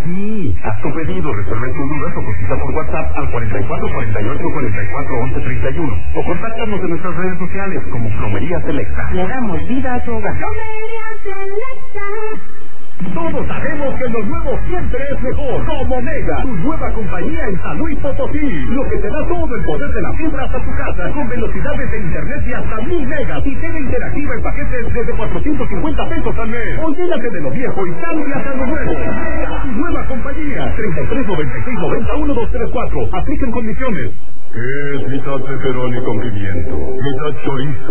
Sí, haz tu pedido, resuelve tus dudas o cotiza por WhatsApp al 4448-441131 o contáctanos en nuestras redes sociales como Plomería Selecta. Le damos vida a tu hogar. Plomería Selecta. Todos sabemos que lo nuevo siempre es mejor. Como Mega, tu nueva compañía en San Luis Potosí. Lo que te da todo el poder de la fibra hasta tu casa, con velocidades de internet de hasta 1000 megas y tele interactiva en paquetes desde 450 pesos al mes. Olvídate de lo viejo y cámbiate a lo nuevo. Mega, tu nueva compañía. 3396901234. Aplican condiciones. Es mitad pepperoni con pimiento, mitad chorizo,